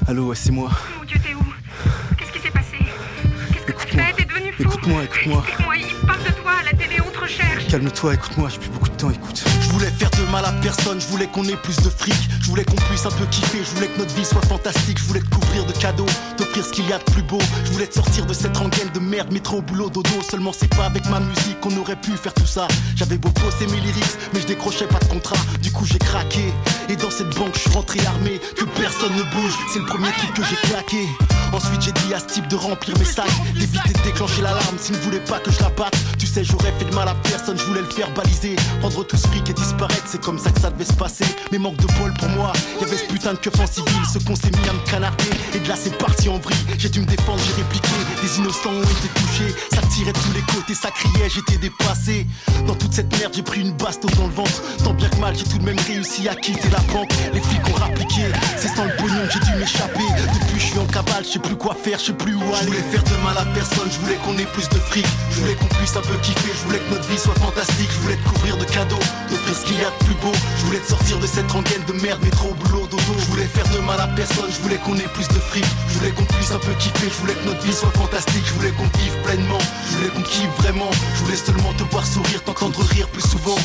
Allô, ouais, c'est moi. Mon Dieu, t'es où? Qu'est-ce qui s'est passé? Qu'est-ce que tu fais? T'es devenu fou? Écoute-moi, écoute-moi. Explique-moi, il parle de toi à la télé, on te recherche. Calme-toi, écoute-moi, j'ai plus beaucoup de temps, écoute. Je voulais faire de mal à personne, je voulais qu'on ait plus de fric. Je voulais qu'on puisse un peu kiffer, je voulais que notre vie soit fantastique. Je voulais te couvrir de cadeaux, t'offrir ce qu'il y a de plus beau. Je voulais te sortir de cette rengaine de merde, métro, boulot, dodo. Seulement c'est pas avec ma musique qu'on aurait pu faire tout ça. J'avais beau bosser mes lyrics, mais je décrochais pas de contrat. Du coup j'ai craqué, et dans cette banque je suis rentré armé. Que personne ne bouge, c'est le premier truc que j'ai claqué. Ensuite j'ai dit à ce type de remplir mes sacs, d'éviter de déclencher l'alarme s'il ne voulait pas que je la batte. Tu sais j'aurais fait de mal à personne, je voulais le faire baliser. Prendre tout ce fric et disparaître, c'est comme ça que ça devait se passer. Mais manque de bol pour moi, y'avait ce putain de keuf en civil. Ce qu'on s'est mis à me canarder, et de là c'est parti en vrille. J'ai dû me défendre, j'ai répliqué, des innocents ont été touchés. Ça tirait de tous les côtés, ça criait, j'étais dépassé. Dans toute cette merde j'ai pris une bastos dans le ventre. Tant bien que mal j'ai tout de même réussi à quitter la banque. Les flics ont rappliqué, c'est sans le pognon que j'ai dû m'échapper. Depuis je suis en cavale, je sais plus quoi faire, je sais plus où aller. Je voulais faire de mal à personne, je voulais qu'on ait plus de fric. Je voulais qu'on puisse un peu kiffer, je voulais que notre vie soit fantastique. Je voulais te couvrir de cadeaux, t'offrir ce qu'il y a de plus beau. Je voulais te sortir de cette rengaine de merde, métro, boulot, dodo. Je voulais faire de mal à personne, je voulais qu'on ait plus de fric. Je voulais qu'on puisse un peu kiffer, je voulais que notre vie soit fantastique. Je voulais qu'on vive pleinement, je voulais qu'on kiffe vraiment. Je voulais seulement te voir sourire, t'entendre rire plus souvent.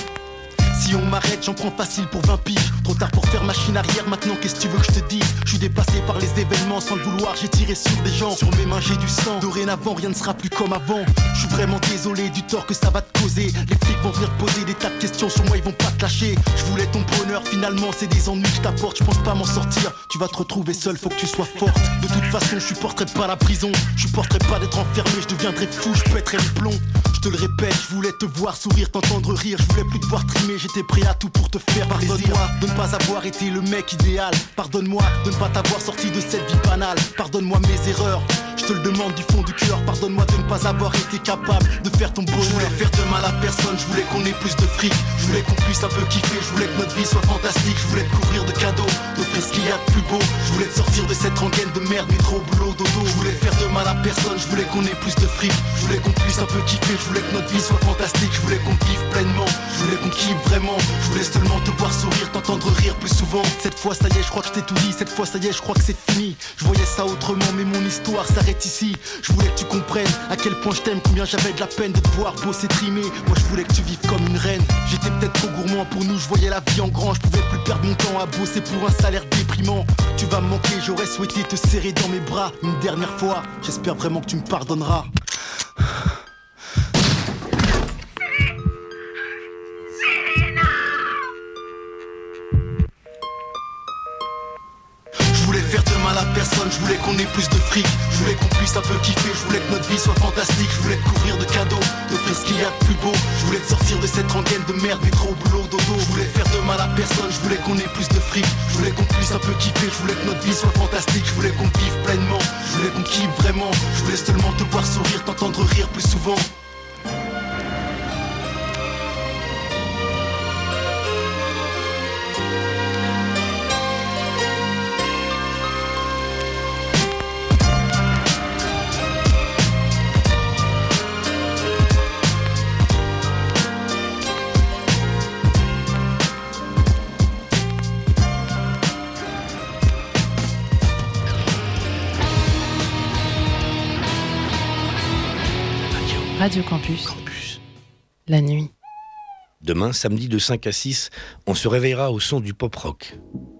Si on m'arrête, j'en prends facile pour vingt piges. Trop tard pour faire machine arrière, maintenant qu'est-ce que tu veux que je te dise? Je suis dépassé par les événements, sans le vouloir, j'ai tiré sur des gens. Sur mes mains j'ai du sang, dorénavant rien ne sera plus comme avant. Je suis vraiment désolé du tort que ça va te causer. Les flics vont venir te poser des tas de questions sur moi, ils vont pas te lâcher. Je voulais ton bonheur, finalement c'est des ennuis que je t'apporte. Je pense pas m'en sortir, tu vas te retrouver seul, faut que tu sois forte. De toute façon je supporterai pas la prison, je supporterai pas d'être enfermé, je deviendrai fou, je pèterai le plomb. Je te le répète, je voulais te voir sourire, t'entendre rire. Je voulais plus te voir trimer, j'étais prêt à tout pour te faire. Pardonne-moi de ne pas avoir été le mec idéal. Pardonne-moi de ne pas t'avoir sorti de cette vie banale. Pardonne-moi mes erreurs, je te le demande du fond du cœur. Pardonne-moi de ne pas avoir été capable de faire ton bonheur. Je voulais faire de mal à personne, je voulais qu'on ait plus de fric. Je voulais qu'on puisse un peu kiffer, je voulais que notre vie soit fantastique. Je voulais te couvrir de cadeaux, t'offrir ce qu'il y a de plus beau. Je voulais te sortir de cette rengaine de merde, métro, boulot, dodo. Je voulais faire de mal à personne, je voulais qu'on ait plus de fric. Je voulais qu'on puisse un peu kiffer, je voulais que notre vie soit fantastique. Je voulais qu'on vive pleinement, je voulais qu'on kiffe vraiment. Je voulais seulement te voir sourire, t'entendre rire plus souvent. Cette fois ça y est, je crois que je t'ai tout dit. Cette fois ça y est, je crois que c'est fini. Je voyais ça autrement, mais mon histoire s'arrête ici. Je voulais que tu comprennes à quel point je t'aime, combien j'avais de la peine de te voir bosser trimer. Moi je voulais que tu vives comme une reine. J'étais peut-être trop gourmand pour nous, je voyais la vie en grand. Je pouvais plus perdre mon temps à bosser pour un salaire déprimant. Tu vas me manquer, j'aurais souhaité te serrer dans mes bras une dernière fois. J'espère vraiment que tu me pardonneras. Je voulais faire de mal à personne, je voulais qu'on ait plus de fric. Je voulais qu'on puisse un peu kiffer, je voulais que notre vie soit fantastique. Je voulais te couvrir de cadeaux, t'offrir ce qu'il y a de plus beau. Je voulais te sortir de cette rengaine de merde, métro, boulot, dodo. Je voulais faire de mal à personne, je voulais qu'on ait plus de fric. Je voulais qu'on puisse un peu kiffer, je voulais que notre vie soit fantastique. Je voulais qu'on vive pleinement, je voulais qu'on kiffe vraiment. Je voulais seulement te voir sourire, t'entendre rire plus souvent. Radio Campus. Campus. La nuit. Demain, samedi de cinq à six, on se réveillera au son du pop-rock.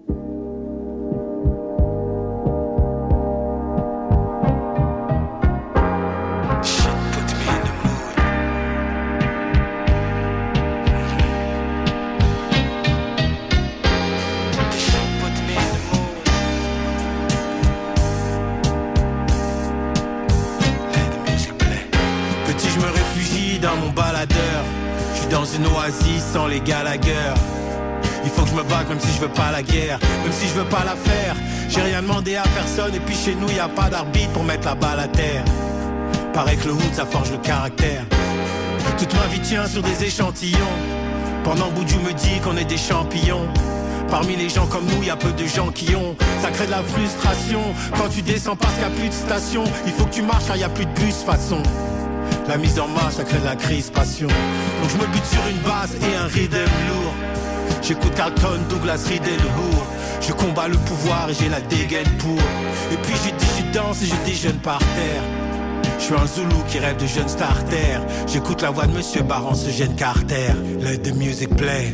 Dans une oasis sans les Gallagher. Il faut que je me batte même si je veux pas la guerre, même si je veux pas la faire. J'ai rien demandé à personne et puis chez nous y a pas d'arbitre pour mettre la balle à terre. Paraît que le hood ça forge le caractère. Toute ma vie tient sur des échantillons. Pendant Boudjou me dit qu'on est des champions. Parmi les gens comme nous, y a peu de gens qui ont. Ça crée de la frustration. Quand tu descends parce qu'il y a plus de station. Il faut que tu marches car y a plus de bus façon. La mise en marche, ça crée de la crispation. Donc je me bute sur une base et un rhythm lourd. J'écoute Carlton, Douglas, Reed et le Hour. Je combats le pouvoir et j'ai la dégaine pour. Et puis j'ai dit je danse et je déjeune par terre. Je suis un Zoulou qui rêve de jeune starter. J'écoute la voix de Monsieur Baron, ce jeune Carter. Let the music play.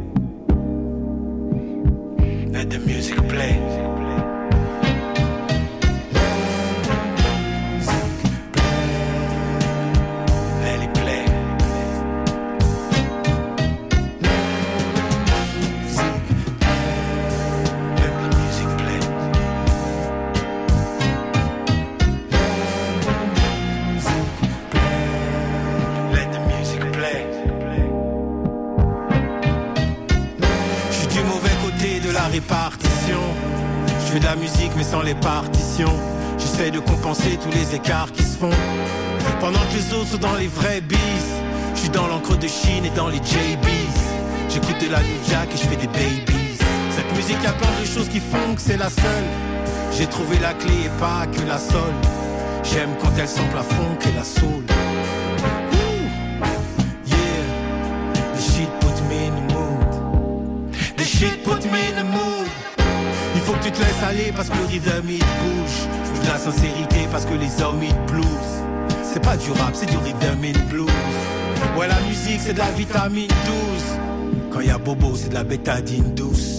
Let the music play. Répartition. Je fais de la musique mais sans les partitions. J'essaie de compenser tous les écarts qui se font. Pendant que les autres sont dans les vrais bis. Je suis dans l'encre de Chine et dans les J Bs. J'écoute de la New Jack et je fais des babies. Cette musique a plein de choses qui font que c'est la seule. J'ai trouvé la clé et pas que la sol. J'aime quand elle sample la funk et la soul. Yeah, the shit put me in the mood. The shit put me in the mood. Il faut que tu te laisses aller parce que le rhythm il bouge. Je veux de la sincérité parce que les hommes ils blues. C'est pas du rap, c'est du rhythm in blues. Ouais, la musique c'est de la vitamine douze. Quand y a bobo c'est de la bétadine douce.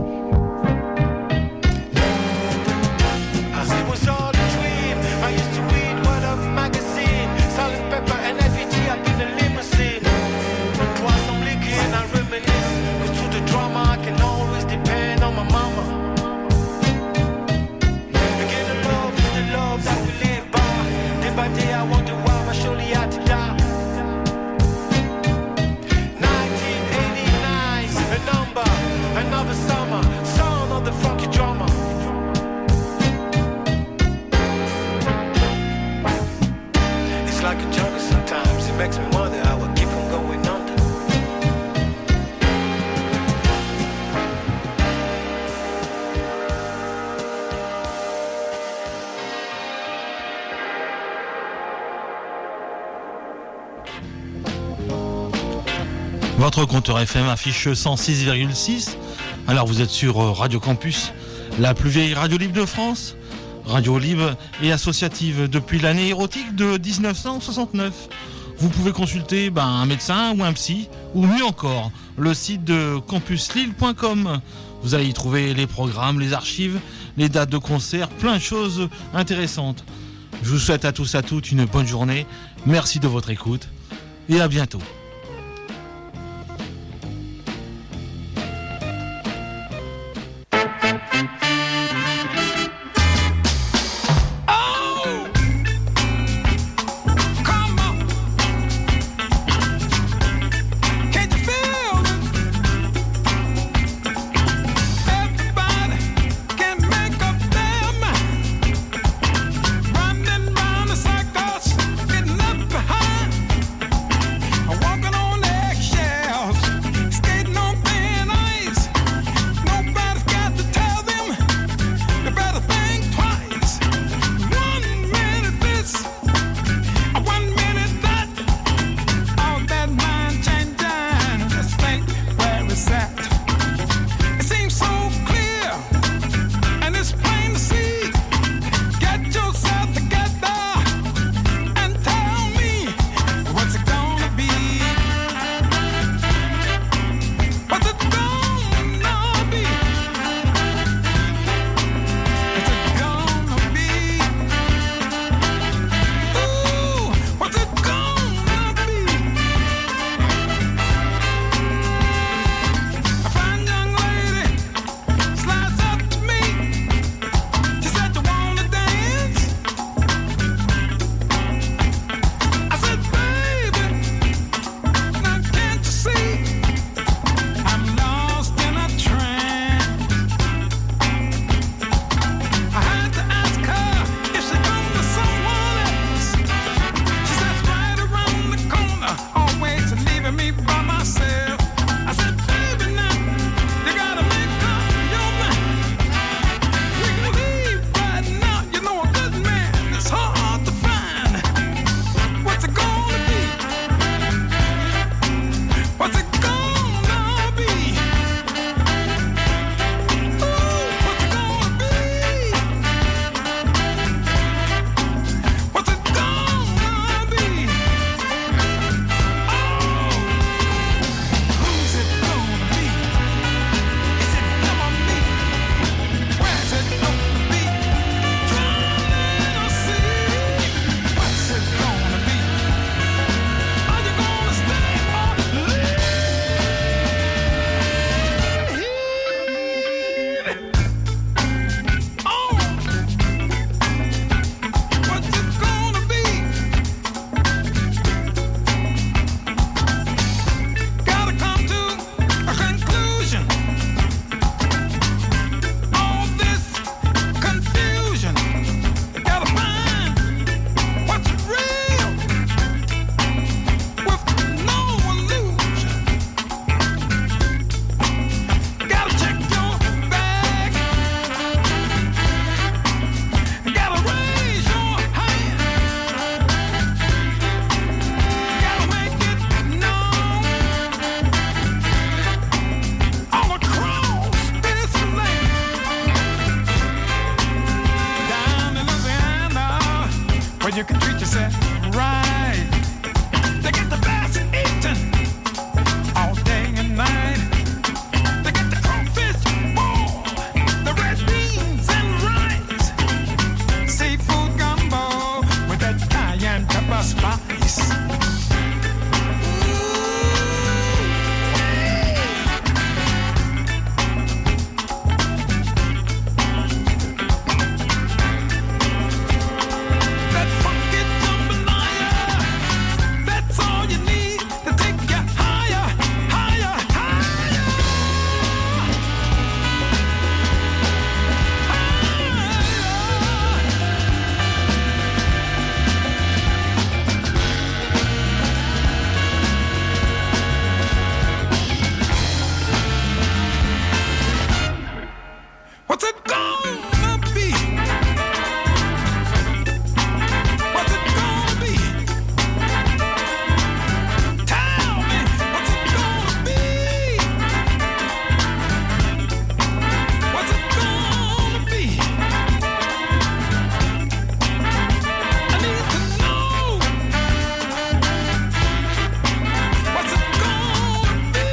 Votre compteur F M affiche cent six virgule six. Alors vous êtes sur Radio Campus, la plus vieille radio libre de France. Radio libre et associative depuis l'année érotique de dix-neuf cent soixante-neuf. Vous pouvez consulter ben, un médecin ou un psy, ou mieux encore, le site de campus lille point com. Vous allez y trouver les programmes, les archives, les dates de concert, plein de choses intéressantes. Je vous souhaite à tous et à toutes une bonne journée. Merci de votre écoute et à bientôt. I want where you can treat yourself right. They get the best eating all day and night. They get the crawfish boil, the red beans and rice, seafood gumbo with that cayenne pepper spice. What's it gonna be? What's it gonna be? Tell me, what's it gonna be? What's it gonna be? I need to know. What's it gonna be?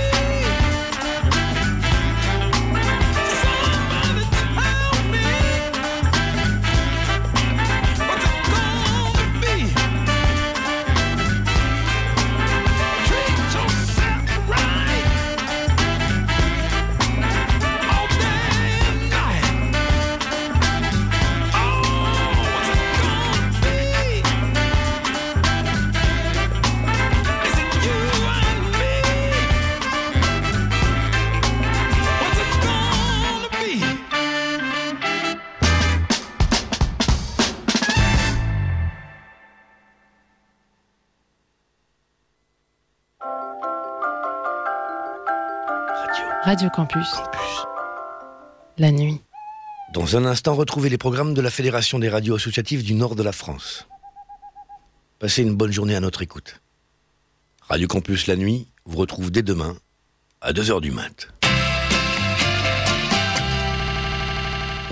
Radio Campus. La nuit. Dans un instant, retrouvez les programmes de la Fédération des radios associatives du nord de la France. Passez une bonne journée à notre écoute. Radio Campus La nuit vous retrouve dès demain à deux heures du mat'.